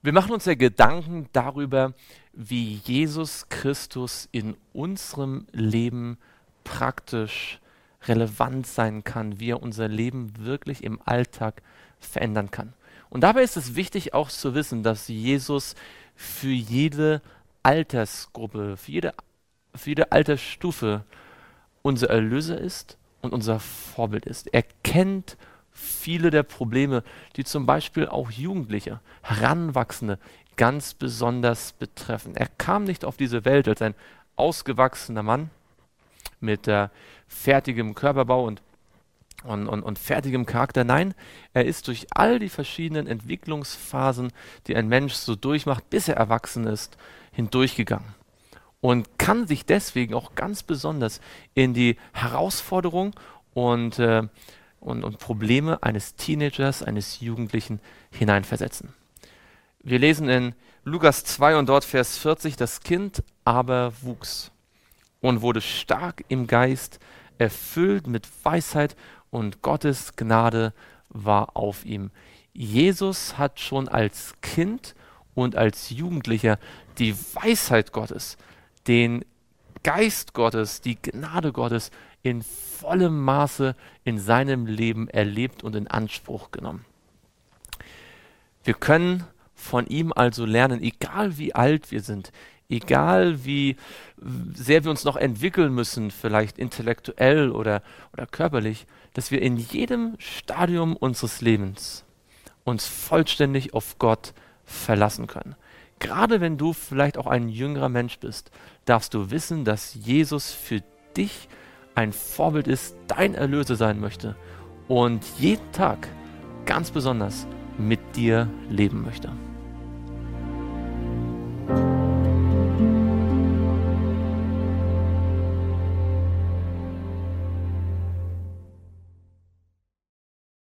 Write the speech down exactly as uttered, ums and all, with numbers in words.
Wir machen uns ja Gedanken darüber, wie Jesus Christus in unserem Leben praktisch relevant sein kann, wie er unser Leben wirklich im Alltag verändern kann. Und dabei ist es wichtig auch zu wissen, dass Jesus für jede Altersgruppe, für jede, für jede Altersstufe unser Erlöser ist und unser Vorbild ist. Er kennt viele der Probleme, die zum Beispiel auch Jugendliche, Heranwachsende ganz besonders betreffen. Er kam nicht auf diese Welt als ein ausgewachsener Mann mit äh, fertigem Körperbau und, und, und, und fertigem Charakter. Nein, er ist durch all die verschiedenen Entwicklungsphasen, die ein Mensch so durchmacht, bis er erwachsen ist, hindurchgegangen. Und kann sich deswegen auch ganz besonders in die Herausforderung und äh, Und, und Probleme eines Teenagers, eines Jugendlichen hineinversetzen. Wir lesen in Lukas zwei und dort Vers vierzig, das Kind aber wuchs und wurde stark im Geist, erfüllt mit Weisheit und Gottes Gnade war auf ihm. Jesus hat schon als Kind und als Jugendlicher die Weisheit Gottes, den Geist Gottes, die Gnade Gottes in vollem Maße in seinem Leben erlebt und in Anspruch genommen. Wir können von ihm also lernen, egal wie alt wir sind, egal wie sehr wir uns noch entwickeln müssen, vielleicht intellektuell oder, oder körperlich, dass wir in jedem Stadium unseres Lebens uns vollständig auf Gott verlassen können. Gerade wenn du vielleicht auch ein jüngerer Mensch bist, darfst du wissen, dass Jesus für dich ein Vorbild ist, dein Erlöser sein möchte und jeden Tag ganz besonders mit dir leben möchte.